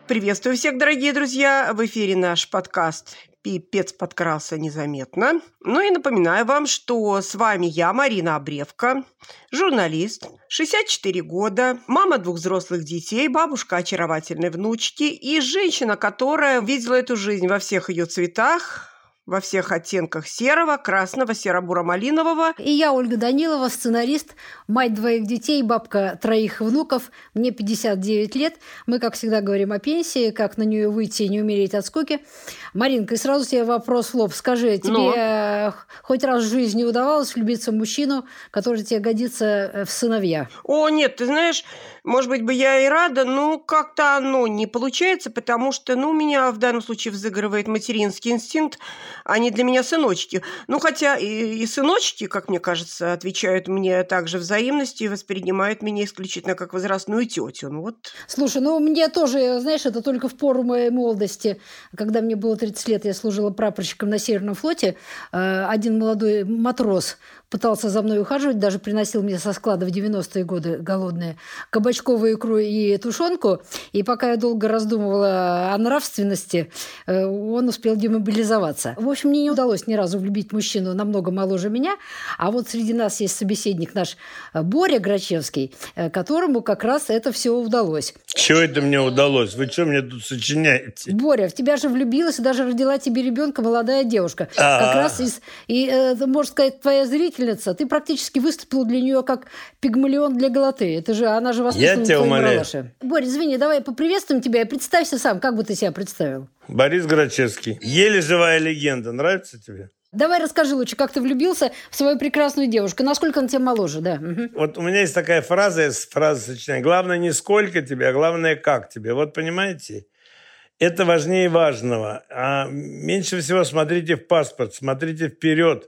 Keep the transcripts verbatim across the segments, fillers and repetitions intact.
Приветствую всех, дорогие друзья! В эфире наш подкаст «Пипец подкрался незаметно». Ну и напоминаю вам, что с вами я, Марина Обревка, журналист, шестьдесят четыре года, мама двух взрослых детей, бабушка очаровательной внучки и женщина, которая видела эту жизнь во всех ее цветах, во всех оттенках серого, красного, серо-буро-малинового. И я, Ольга Данилова, сценарист, мать двоих детей, бабка троих внуков. Мне пятьдесят девять лет. Мы, как всегда, говорим о пенсии, как на нее выйти и не умереть от скуки. Маринка, и сразу тебе вопрос в лоб. Скажи, тебе Но... хоть раз в жизни удавалось влюбиться в мужчину, который тебе годится в сыновья? О, нет, ты знаешь, может быть, бы я и рада, но как-то оно не получается, потому что, ну, у меня в данном случае взыгрывает материнский инстинкт. Они для меня сыночки. Ну, хотя и, и сыночки, как мне кажется, отвечают мне также взаимностью и воспринимают меня исключительно как возрастную тетю. Ну, вот. Слушай, ну, мне тоже, знаешь, это только в пору моей молодости. Когда мне было тридцать лет, я служила прапорщиком на Северном флоте. Один молодой матрос пытался за мной ухаживать, даже приносил мне со склада в девяностые годы голодные кабачковую икру и тушенку. И пока я долго раздумывала о нравственности, он успел демобилизоваться. В общем, мне не удалось ни разу влюбить мужчину намного моложе меня. А вот среди нас есть собеседник наш Боря Грачевский, которому как раз это все удалось. Чего это мне удалось? Вы что мне тут сочиняете? Боря, в тебя же влюбилась и даже родила тебе ребенка молодая девушка. А-а-а. Как раз из... И, это, можно сказать, твоя зрительница. Ты практически выступил для нее как пигмалион для Галатеи. Это же, она же воспитана в твоем Муралаше. Боря, извини, давай поприветствуем тебя и представься сам. Как бы ты себя представил? Борис Грачевский. Еле живая легенда. Нравится тебе? Давай расскажи лучше, как ты влюбился в свою прекрасную девушку. Насколько она тебе моложе, да? Угу. Вот у меня есть такая фраза, фраза сочинения. Главное не сколько тебе, а главное как тебе. Вот понимаете? Это важнее важного. А меньше всего смотрите в паспорт, смотрите вперед.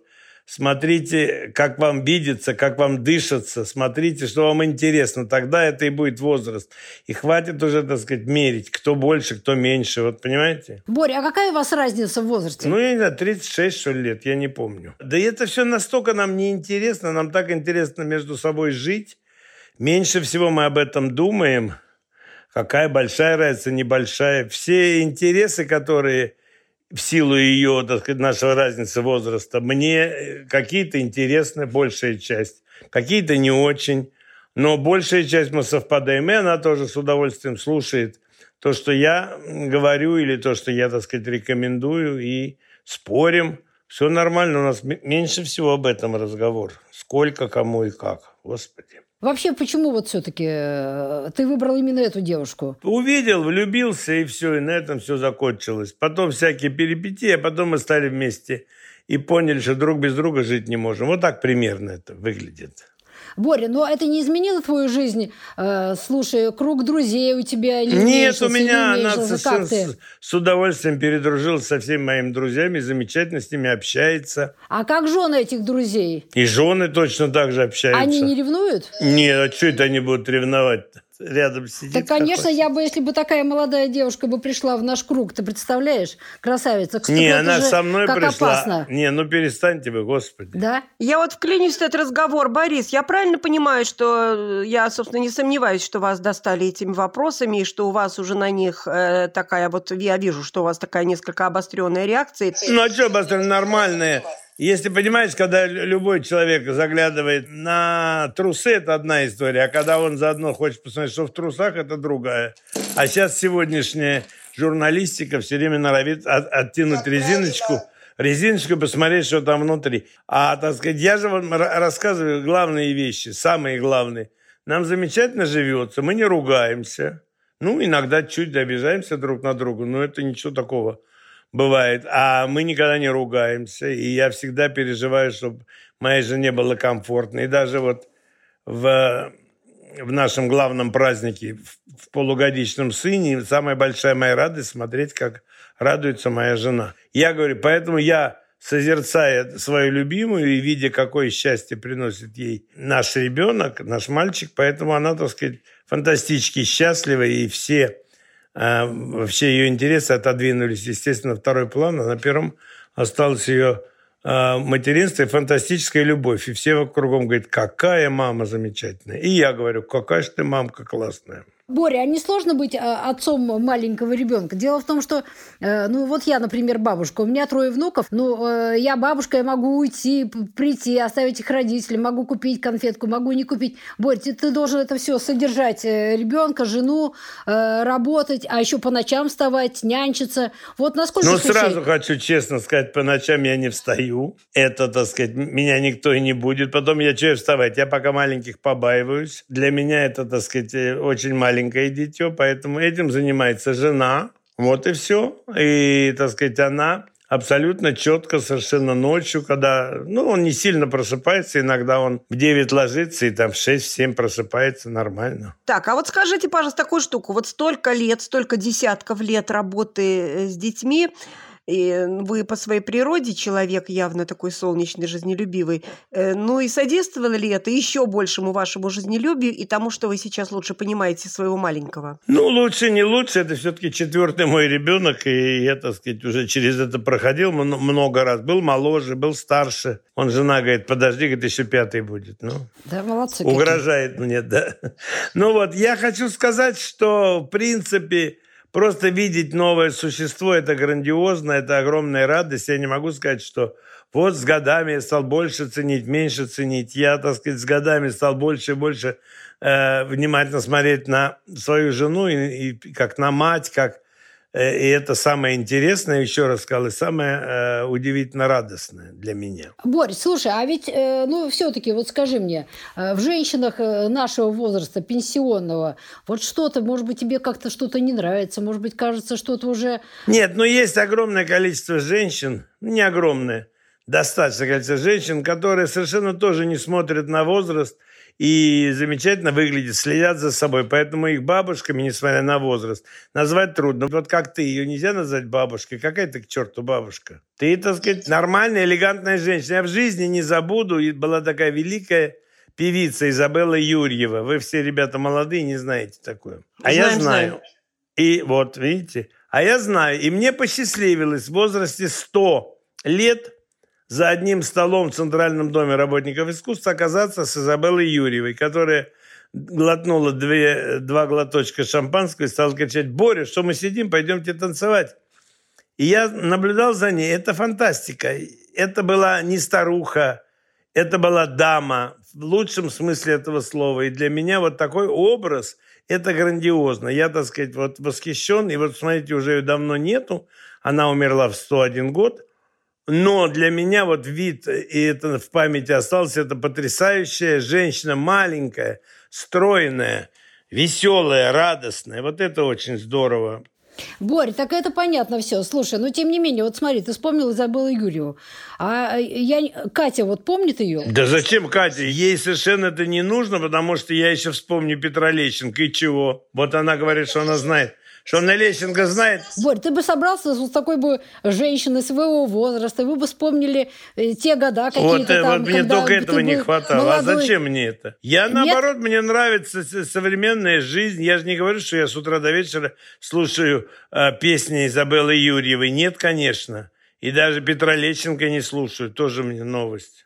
Смотрите, как вам видится, как вам дышится. Смотрите, что вам интересно. Тогда это и будет возраст. И хватит уже, так сказать, мерить, кто больше, кто меньше. Вот понимаете? Боря, а какая у вас разница в возрасте? Ну, я не знаю, тридцать шесть, что ли, лет, я не помню. Да и это все настолько нам неинтересно. Нам так интересно между собой жить. Меньше всего мы об этом думаем. Какая большая разница, небольшая. Все интересы, которые... в силу ее, так сказать, нашего разницы возраста, мне какие-то интересны, большая часть, какие-то не очень, но большая часть мы совпадаем, и она тоже с удовольствием слушает то, что я говорю, или то, что я, так сказать, рекомендую, и спорим. Все нормально, у нас меньше всего об этом разговор. Сколько, кому и как, Господи. Вообще, почему вот все-таки ты выбрал именно эту девушку? Увидел, влюбился, и все, и на этом все закончилось. Потом всякие перипетии, а потом мы стали вместе и поняли, что друг без друга жить не можем. Вот так примерно это выглядит. Боря, но это не изменило твою жизнь? Э, слушай, круг друзей у тебя не Нет, у меня она совершенно с, с удовольствием передружилась со всеми моими друзьями, замечательно с ними общается. А как жены этих друзей? И жены точно так же общаются. Они не ревнуют? Нет, а что это они будут ревновать-то? Рядом сидит. Да, конечно, какой-то. Я бы, если бы такая молодая девушка бы пришла в наш круг, ты представляешь? Красавица. Кстати, не, она со мной как пришла. Опасно. Не, ну перестаньте вы, Господи. Да? Я вот вклинюсь в этот разговор, Борис. Я правильно понимаю, что я, собственно, не сомневаюсь, что вас достали этими вопросами, и что у вас уже на них э, такая вот, я вижу, что у вас такая несколько обостренная реакция. Ну, а что обостренная? Нормальная. Если, понимаешь, когда любой человек заглядывает на трусы, это одна история, а когда он заодно хочет посмотреть, что в трусах, это другая. А сейчас сегодняшняя журналистика все время норовит от, оттянуть резиночку, резиночку, посмотреть, что там внутри. А, так сказать, я же вам рассказываю главные вещи, самые главные. Нам замечательно живется, мы не ругаемся. Ну, иногда чуть обижаемся друг на друга, но это ничего такого. Бывает. А мы никогда не ругаемся. И я всегда переживаю, чтобы моей жене было комфортно. И даже вот в, в нашем главном празднике, в, в полугодичном сыне, самая большая моя радость смотреть, как радуется моя жена. Я говорю, поэтому я, созерцая свою любимую и видя, какое счастье приносит ей наш ребенок, наш мальчик, поэтому она, так сказать, фантастически счастлива, и все... А вообще ее интересы отодвинулись, естественно, на второй план, а на первом осталось ее а, материнство и фантастическая любовь. И все кругом говорят, какая мама замечательная. И я говорю, какая же ты мамка классная. Боря, а не сложно быть отцом маленького ребенка? Дело в том, что, ну вот я, например, бабушка, у меня трое внуков, ну я бабушка, я могу уйти, прийти, оставить их родителям, могу купить конфетку, могу не купить. Борь, ты, ты должен это все содержать ребенка, жену, работать, а еще по ночам вставать, нянчиться. Вот насколько... Ну, сразу хочу честно сказать, по ночам я не встаю. Это, так сказать, меня никто и не будет. Потом я что вставать? Я пока маленьких побаиваюсь. Для меня это, так сказать, очень маленькое дитё, поэтому этим занимается жена. Вот и все. И, так сказать, она абсолютно четко, совершенно ночью, когда, ну, он не сильно просыпается, иногда он в девять ложится и там в шесть-семь просыпается нормально. Так, а вот скажите, пожалуйста, такую штуку. Вот столько лет, столько десятков лет работы с детьми, и вы по своей природе человек явно такой солнечный, жизнелюбивый. Ну и содействовало ли это еще большему вашему жизнелюбию и тому, что вы сейчас лучше понимаете своего маленького? Ну, лучше, не лучше. Это все-таки четвертый мой ребенок, и я, так сказать, уже через это проходил много раз. Был моложе, был старше. Он, жена говорит, подожди, говорит, еще пятый будет. Ну, да, молодцы. Угрожает какие. Мне, да. Ну вот, я хочу сказать, что, в принципе... Просто видеть новое существо – это грандиозно, это огромная радость. Я не могу сказать, что вот с годами я стал больше ценить, меньше ценить. Я, так сказать, с годами стал больше и больше э, внимательно смотреть на свою жену, и, и как на мать, как... Э, и это самое интересное, еще раз сказал, и самое э, удивительно радостное для меня. Борь, слушай, а ведь, э, ну, все-таки, вот скажи мне, э, в женщинах нашего возраста, пенсионного, вот что-то, может быть, тебе как-то что-то не нравится, может быть, кажется, что-то уже... Нет, но есть огромное количество женщин, не огромное, достаточное количество женщин, которые совершенно тоже не смотрят на возраст и замечательно выглядят, следят за собой. Поэтому их бабушками, несмотря на возраст, назвать трудно. Вот как ты, ее нельзя назвать бабушкой. Какая ты к черту бабушка? Ты, так сказать, нормальная, элегантная женщина. Я в жизни не забуду, и была такая великая певица Изабелла Юрьева. Вы все, ребята, молодые, не знаете такое. А знаем, я знаю. знаем. И вот, видите, а я знаю. И мне посчастливилось в возрасте сто лет за одним столом в Центральном доме работников искусств оказаться с Изабеллой Юрьевой, которая глотнула две, два глоточка шампанского и стала кричать: «Боря, что мы сидим, пойдемте танцевать». И я наблюдал за ней. Это фантастика. Это была не старуха, это была дама в лучшем смысле этого слова. И для меня вот такой образ – это грандиозно. Я, так сказать, вот восхищен. И вот, смотрите, уже ее давно нету. Она умерла в сто один год. Но для меня вот вид, и это в памяти осталось, это потрясающая женщина, маленькая, стройная, веселая, радостная. Вот это очень здорово. Борь, так это понятно все. Слушай, но тем не менее, вот смотри, ты вспомнил Изабеллу Юрьеву. А я... Катя вот помнит ее? Да зачем Катя? Ей совершенно это не нужно, потому что я еще вспомню Петра Лещенко. И чего? Вот она говорит, что она знает. Что она Лещенко знает? Борь, ты бы собрался с такой бы женщиной своего возраста, вы бы вспомнили те года какие-то вот, там. Вот мне только этого не хватало. Молодой. А зачем мне это? Я, Нет? наоборот, мне нравится современная жизнь. Я же не говорю, что я с утра до вечера слушаю э, песни Изабеллы Юрьевой. Нет, конечно. И даже Петра Лещенко не слушаю. Тоже мне новость.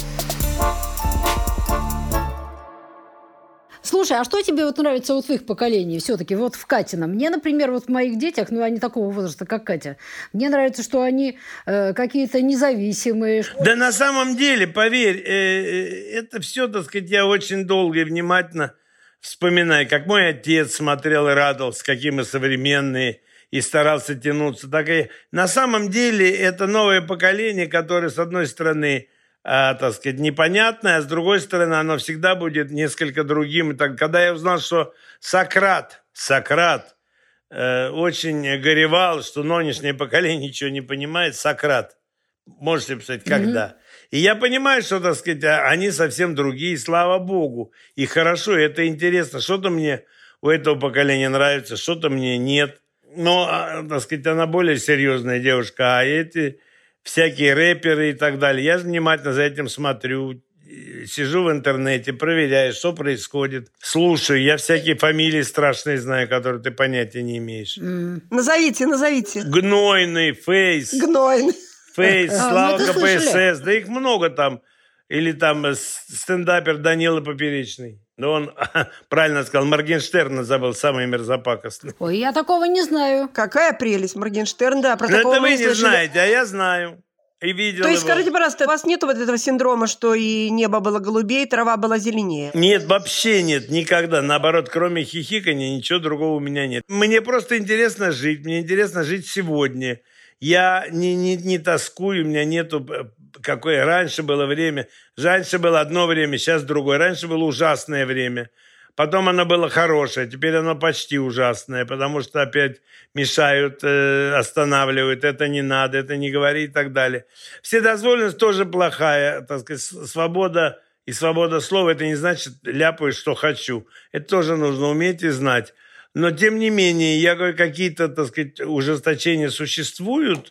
Слушай, а что тебе вот нравится вот в их поколении все-таки, вот в Катином? Мне, например, вот в моих детях, ну, они такого возраста, как Катя, мне нравится, что они э, какие-то независимые. Да на самом деле, поверь, э, э, это все, так сказать, я очень долго и внимательно вспоминаю, как мой отец смотрел и радовался, какие мы современные, и старался тянуться. Так и на самом деле это новое поколение, которое, с одной стороны, А, так сказать, непонятное, а с другой стороны, оно всегда будет несколько другим. И так, когда я узнал, что Сократ, Сократ э, очень горевал, что нынешнее поколение ничего не понимает, Сократ, можете представить, когда? Mm-hmm. И я понимаю, что, так сказать, они совсем другие, слава богу. И хорошо, и это интересно. Что-то мне у этого поколения нравится, что-то мне нет. Но, так сказать, она более серьезная девушка, а эти... всякие рэперы и так далее. Я же внимательно за этим смотрю, сижу в интернете, проверяю, что происходит. Слушаю, я всякие фамилии страшные знаю, которые ты понятия не имеешь. Mm. Назовите, назовите. Гнойный, Фейс. Гнойный. Фейс, Слава КПСС, да их много там. Или там стендапер Данила Поперечный. Да он, правильно сказал, Моргенштерна забыл, самый мерзопакостный. Ой, я такого не знаю. Какая прелесть, Моргенштерн, да. Про Но такого это вы мы не слышали. знаете, а я знаю. И видел То есть, его. скажите, пожалуйста, у вас нет вот этого синдрома, что и небо было голубее, трава была зеленее? Нет, вообще нет, никогда. Наоборот, кроме хихикания, ничего другого у меня нет. Мне просто интересно жить, мне интересно жить сегодня. Я не, не, не тоскую, у меня нету, какое раньше было время. Раньше было одно время, сейчас другое. Раньше было ужасное время. Потом оно было хорошее, теперь оно почти ужасное, потому что опять мешают, э, останавливают, это не надо, это не говори и так далее. Вседозволенность тоже плохая, так сказать, свобода и свобода слова, это не значит ляпаю, что хочу. Это тоже нужно уметь и знать. Но, тем не менее, я говорю, какие-то, так сказать, ужесточения существуют,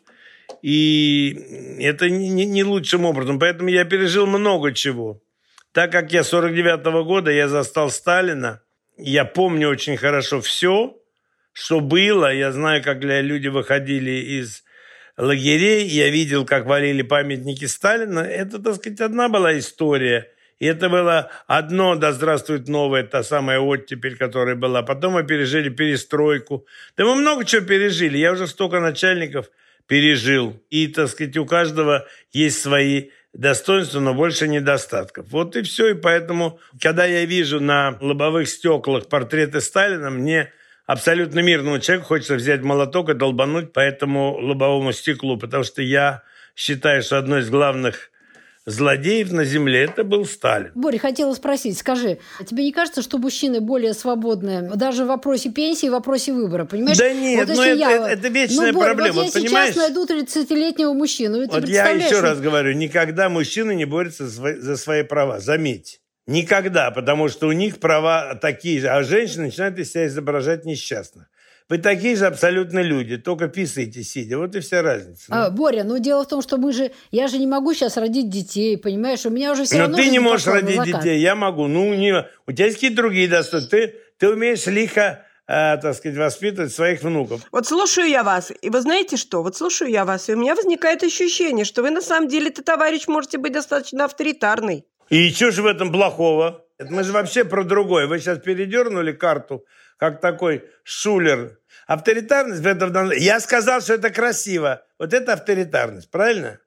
и это не, не лучшим образом. Поэтому я пережил много чего. Так как я сорок девятого года, я застал Сталина, я помню очень хорошо все, что было. Я знаю, как люди выходили из лагерей, я видел, как валили памятники Сталина. Это, так сказать, одна была история. И это было одно, да здравствует новое, та самая оттепель, которая была. Потом мы пережили перестройку. Да мы много чего пережили. Я уже столько начальников пережил. И, так сказать, у каждого есть свои достоинства, но больше недостатков. Вот и все. И поэтому, когда я вижу на лобовых стеклах портреты Сталина, мне, абсолютно мирному человеку, хочется взять молоток и долбануть по этому лобовому стеклу, потому что я считаю, что одно из главных злодеев на земле это был Сталин. Боря, хотела спросить, скажи, тебе не кажется, что мужчины более свободны даже в вопросе пенсии, в вопросе выбора, понимаешь? Да нет, вот ну это, я, это, это вечная ну, Боря, проблема. Вот вот, я понимаешь? сейчас найду тридцатилетнего мужчину, и ты Вот я представляешь, еще раз говорю, никогда мужчины не борются за свои права, заметь. Никогда, потому что у них права такие же, а женщины начинают из себя изображать несчастных. Вы такие же абсолютно люди, только писаете сидя. Вот и вся разница. А, Боря, ну дело в том, что мы же... Я же не могу сейчас родить детей, понимаешь? У меня уже все Но равно... ты не можешь пошла родить детей, я могу. Ну, не... у тебя есть какие-то другие достоинства. Ты, ты умеешь лихо, э, так сказать, воспитывать своих внуков. Вот слушаю я вас, и вы знаете что? Вот слушаю я вас, и у меня возникает ощущение, что вы на самом деле-то, товарищ, можете быть достаточно авторитарный. И что же в этом плохого? Мы же вообще про другое. Вы сейчас передернули карту, как такой шулер. Авторитарность в этом... Я сказал, что это красиво. Вот это авторитарность, правильно?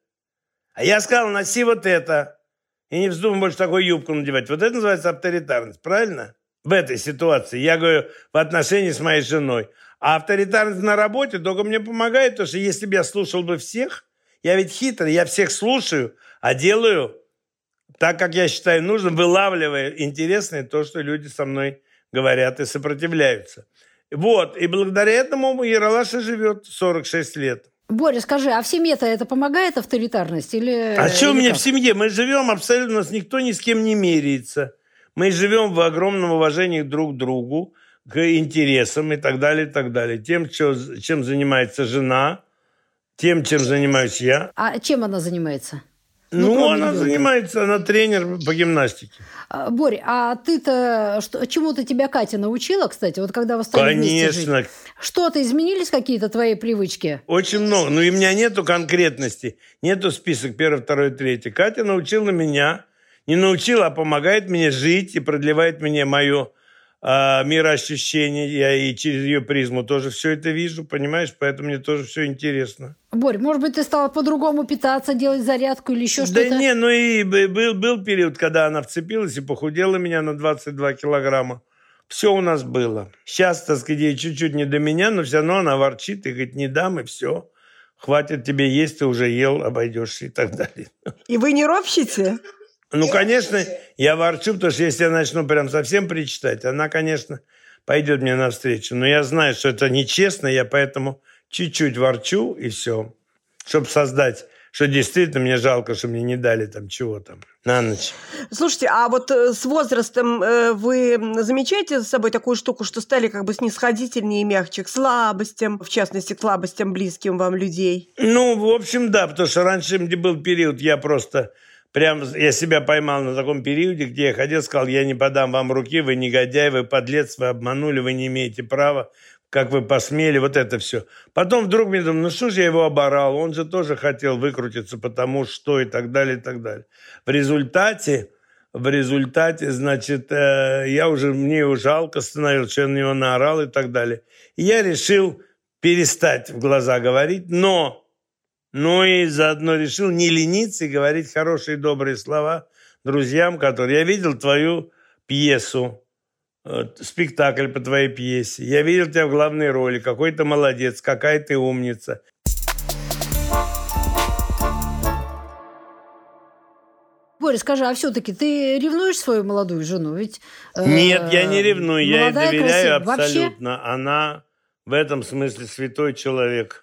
А я сказал, носи вот это. И не вздумай больше такую юбку надевать. Вот это называется авторитарность, правильно? В этой ситуации. Я говорю, в отношении с моей женой. А авторитарность на работе только мне помогает, потому что если бы я слушал бы всех, я ведь хитрый, я всех слушаю, а делаю так, как я считаю нужным, вылавливая интересное то, что люди со мной говорят и сопротивляются. Вот, и благодаря этому Ералаш и живет сорок шесть лет. Боря, скажи, а в семье-то это помогает авторитарность? Или, а что у меня как? в семье? Мы живем абсолютно, у нас никто ни с кем не меряется. Мы живем в огромном уважении друг к другу, к интересам и так далее, и так далее. Тем, что, чем занимается жена, тем, чем занимаюсь я. А чем она занимается? Ну, Ну она ребенка. занимается, она тренер по гимнастике. А, Борь, а ты-то что, чему-то тебя Катя научила, кстати, вот когда вы стали вместе жить? Конечно. Что-то изменились какие-то твои привычки? Очень много. Ну, и у меня нету конкретности. Нету список первый, второй, третий. Катя научила меня. Не научила, а помогает мне жить и продлевает мне мое э, мироощущение. Я и через ее призму тоже все это вижу, понимаешь? Поэтому мне тоже все интересно. Борь, может быть, ты стала по-другому питаться, делать зарядку или еще да что-то? Да не, ну и был, был период, когда она вцепилась и похудела меня на двадцать два килограмма. Все у нас было. Сейчас, так сказать, ей чуть-чуть не до меня, но все равно она ворчит и говорит, не дам, и все. Хватит тебе есть, ты уже ел, обойдешься и так далее. И вы не ропщите? Ну, конечно, я ворчу, потому что если я начну прям совсем причитать, она, конечно, пойдет мне навстречу. Но я знаю, что это нечестно, я поэтому чуть-чуть ворчу, и все. Чтобы создать, что действительно мне жалко, что мне не дали там чего там на ночь. Слушайте, а вот с возрастом вы замечаете за собой такую штуку, что стали как бы снисходительнее и мягче к слабостям, в частности, к слабостям близким вам людей? Ну, в общем, да, потому что раньше, где был период, я просто... Прям я себя поймал на таком периоде, где я ходил, сказал, я не подам вам руки, вы негодяй, вы подлец, вы обманули, вы не имеете права. как вы посмели, вот это все. Потом вдруг мне думаю, ну что же я его оборал, он же тоже хотел выкрутиться, потому что и так далее, и так далее. В результате, в результате, значит, э, я уже, мне его жалко становилось, что я на него наорал и так далее. И я решил перестать в глаза говорить, но, но и заодно решил не лениться и говорить хорошие добрые слова друзьям, которые... Я видел твою пьесу, спектакль по твоей пьесе. Я видел тебя в главной роли. Какой ты молодец, какая ты умница. Боря, скажи, а все-таки ты ревнуешь свою молодую жену? Ведь, э, Нет, я не ревную, я ей молодая, доверяю красивая. абсолютно. Вообще? Она в этом смысле святой человек.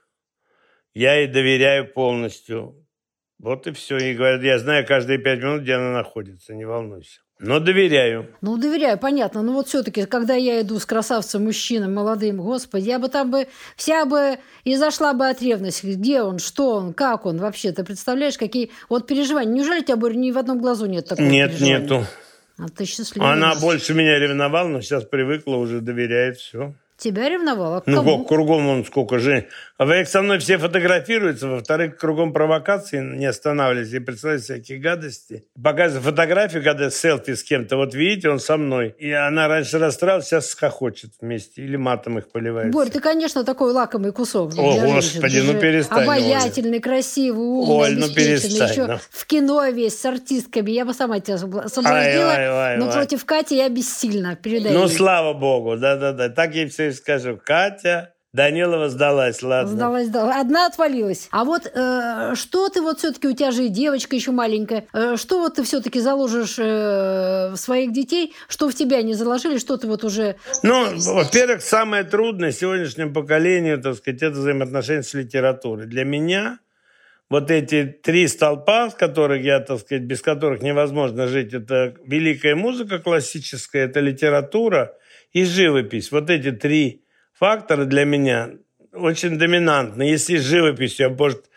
Я ей доверяю полностью. Вот и все. И говорят, я знаю каждые пять минут, где она находится, не волнуйся. Но доверяю. Ну, доверяю, понятно. Но вот все-таки, когда я иду с красавцем, мужчиной, молодым, господи, я бы там бы, вся бы и зашла бы от ревности. Где он, что он, как он вообще? Ты представляешь, какие вот переживания? Неужели у тебя, Боря, ни в одном глазу нет такого Нет, переживания? нету. А ты счастливый. Она больше меня ревновала, но сейчас привыкла, уже доверяет, все. Тебя ревновала? К ну, кому? как, кругом он сколько же. Во-первых, со мной все фотографируются, во-вторых, кругом провокации не останавливались и представляют всякие гадости. Показывают фотографию, когда селфи с кем-то. Вот видите, он со мной. И она раньше расстраивалась, сейчас хохочет вместе. Или матом их поливает. Борь, ты, конечно, такой лакомый кусок. О, Господи, ну перестань. Обаятельный, Оля. красивый, умный, Оль, ну перестань. Еще ну. в кино весь с артистками. Я бы сама тебя соблазнила, ай, ай, ай, но ай. против Кати я бессильна. Передай Ну, ей. слава богу, да-да-да. Так я все и скажу. Катя Данилова сдалась, ладно. Сдалась, сдалась. Одна отвалилась. А вот э, что ты вот все-таки, у тебя же и девочка еще маленькая, э, что вот ты все-таки заложишь э, в своих детей, что в тебя не заложили, что ты вот уже... Ну, во-первых, самое трудное сегодняшнему поколению, так сказать, это взаимоотношения с литературой. Для меня вот эти три столпа, с которых я, так сказать, без которых невозможно жить, это великая музыка классическая, это литература и живопись. Вот эти три факторы для меня очень доминантны. Если с живописью я, может,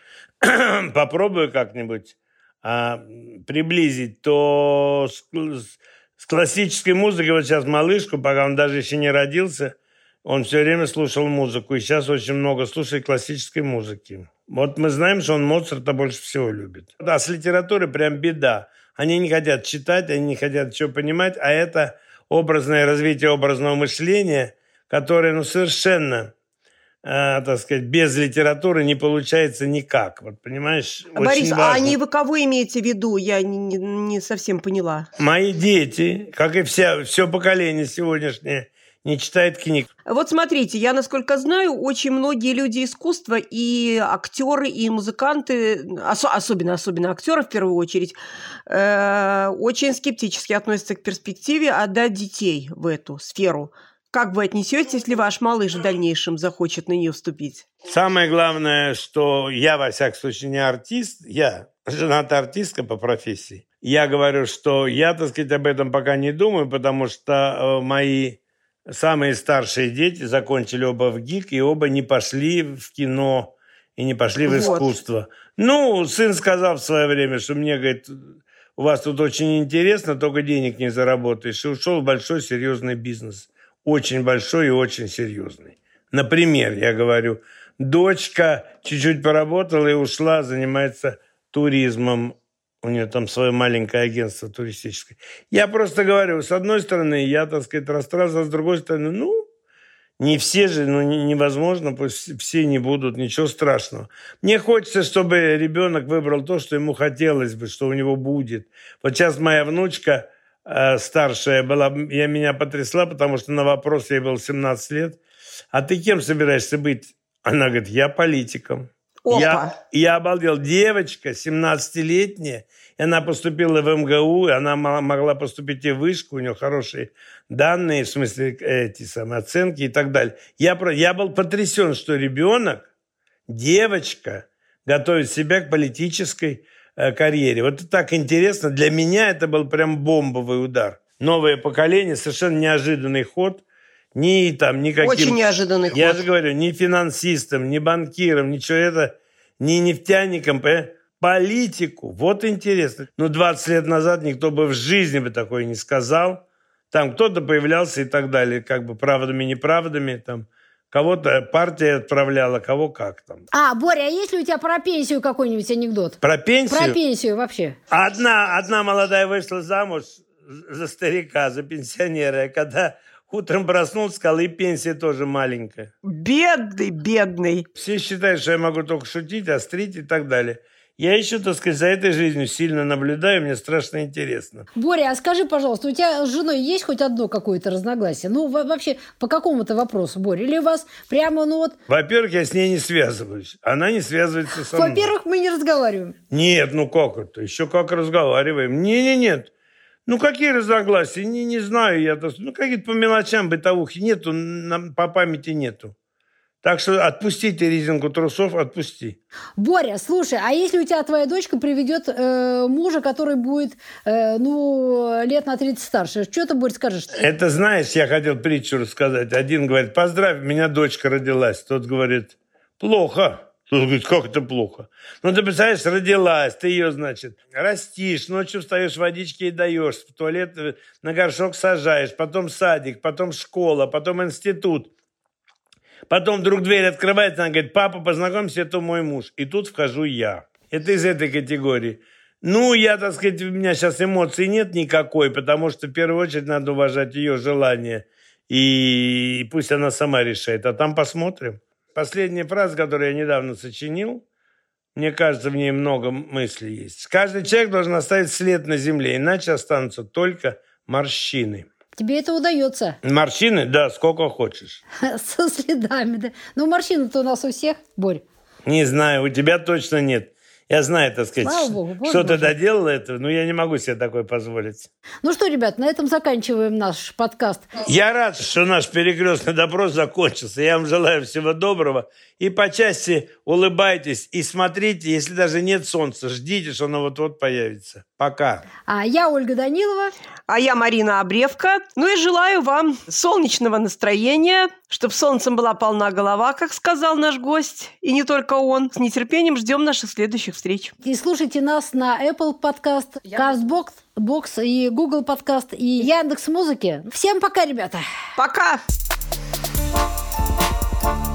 попробую как-нибудь а, приблизить, то с, с классической музыкой, вот сейчас малышку, пока он даже еще не родился, он все время слушал музыку, и сейчас очень много слушает классической музыки. Вот мы знаем, что он Моцарта больше всего любит. А с литературой прям беда. Они не хотят читать, они не хотят ничего понимать, а это образное развитие образного мышления, которое, ну, совершенно, э, так сказать, без литературы не получается никак. Вот, понимаешь, очень Борис, важно. а они вы кого имеете в виду? Я не, не, не совсем поняла. Мои дети, как и вся, все поколение сегодняшнее, не читает книг. Вот смотрите, я, насколько знаю, очень многие люди искусства, и актеры, и музыканты, ос- особенно, особенно актеры в первую очередь, э- очень скептически относятся к перспективе отдать детей в эту сферу. Как вы отнесетесь, если ваш малыш в дальнейшем захочет на нее вступить? Самое главное, что я, во всяком случае, не артист, я женатая артистка по профессии. Я говорю, что я, так сказать, об этом пока не думаю, потому что э, мои самые старшие дети закончили оба в ГИК, и оба не пошли в кино и не пошли в искусство. Вот. Ну, сын сказал в свое время, что мне, говорит, у вас тут очень интересно, только денег не заработаешь, и ушел в большой серьезный бизнес. Очень большой и очень серьезный. Например, я говорю, дочка чуть-чуть поработала и ушла, занимается туризмом. У нее там свое маленькое агентство туристическое. Я просто говорю, с одной стороны, я, так сказать, расстроился, а с другой стороны, ну, не все же, ну, невозможно, пусть все не будут, ничего страшного. Мне хочется, чтобы ребенок выбрал то, что ему хотелось бы, что у него будет. Вот сейчас моя внучка э, старшая была, я меня потрясла, потому что на вопрос, ей было семнадцать лет, а ты кем собираешься быть? Она говорит, я политиком. Я, я обалдел. Девочка семнадцатилетняя, и она поступила в эм гэ у, и она могла поступить и в вышку, у нее хорошие данные, в смысле эти самые оценки и так далее. Я, я был потрясен, что ребенок, девочка, готовит себя к политической э, карьере. Вот это так интересно. Для меня это был прям бомбовый удар. Новое поколение, совершенно неожиданный ход. Ни там, никаким... Очень неожиданный ход. Я же говорю, ни финансистам, ни банкирам, ничего это, ни нефтяникам, политику. Вот интересно. Ну, двадцать лет назад никто бы в жизни бы такое не сказал. Там кто-то появлялся и так далее, как бы правдами, неправдами, там Кого-то партия отправляла, кого как там. А, Боря, а есть ли у тебя про пенсию какой-нибудь анекдот? Про пенсию? Про пенсию вообще. Одна, одна молодая вышла замуж за старика, за пенсионера. И когда утром проснулся, сказал, и пенсия тоже маленькая. Бедный, бедный. Все считают, что я могу только шутить, острить и так далее. Я еще, так сказать, за этой жизнью сильно наблюдаю, мне страшно интересно. Боря, а скажи, пожалуйста, у тебя с женой есть хоть одно какое-то разногласие? Ну, вообще, по какому-то вопросу, Боря? Или у вас прямо, ну вот... Во-первых, я с ней не связываюсь. Она не связывается со мной. Во-первых, мы не разговариваем. Нет, ну как это? Еще как разговариваем. Не-не-нет. Ну, какие разногласия? Не, не знаю я. Ну, какие-то по мелочам бытовухи нету, нам по памяти нету. Так что отпустите резинку трусов, отпусти. Боря, слушай, а если у тебя твоя дочка приведет э, мужа, который будет, э, ну, лет на тридцать старше, что ты, Борь, скажешь? Это, знаешь, я хотел притчу рассказать. Один говорит, поздравь, у меня дочка родилась. Тот говорит, плохо. Тот говорит, как это плохо? Ну, ты представляешь, родилась, ты ее, значит, растишь, ночью встаешь, водички ей даешь, в туалет на горшок сажаешь, потом садик, потом школа, потом институт. Потом вдруг дверь открывается, она говорит, папа, познакомься, это мой муж. И тут вхожу я. Это из этой категории. Ну, я, так сказать, у меня сейчас эмоций нет никакой, потому что в первую очередь надо уважать ее желание. И пусть она сама решает. А там посмотрим. Последняя фраза, которую я недавно сочинил, мне кажется, в ней много мыслей есть. Каждый человек должен оставить след на земле, иначе останутся только морщины. Тебе это удается. Морщины? Да, сколько хочешь. Со следами, да. Ну, морщины-то у нас у всех, Борь. Не знаю, у тебя точно нет. Я знаю, так сказать, Слава Богу, Боже что ты Боже. доделала это, но я не могу себе такое позволить. Ну что, ребят, на этом заканчиваем наш подкаст. Я рад, что наш перекрестный допрос закончился. Я вам желаю всего доброго. И почаще улыбайтесь и смотрите, если даже нет солнца, ждите, что оно вот-вот появится. Пока. А я Ольга Данилова. А я Марина Обревка. Ну и желаю вам солнечного настроения, чтобы солнцем была полна голова, как сказал наш гость, и не только он. С нетерпением ждем наших следующих встреч. И слушайте нас на Apple Podcast, CastBox Box и Google Podcast и Яндекс.Музыки. Всем пока, ребята! Пока!